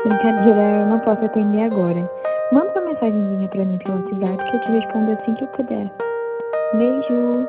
Brincadeira, eu não posso atender agora. Manda uma mensagenzinha pra mim pelo WhatsApp que eu te respondo assim que eu puder. Beijo!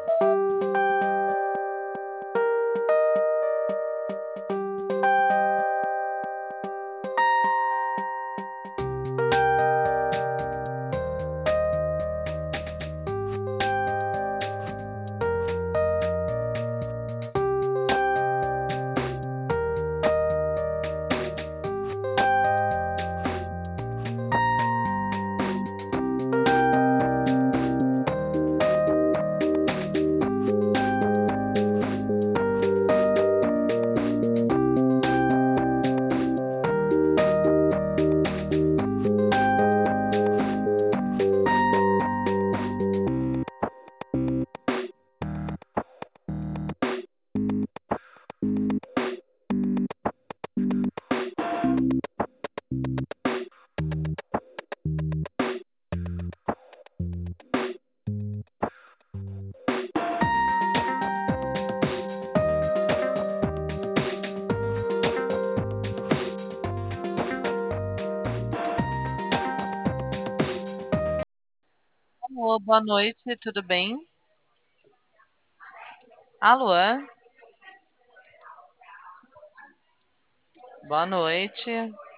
Alô, boa noite, tudo bem? Alô, boa noite.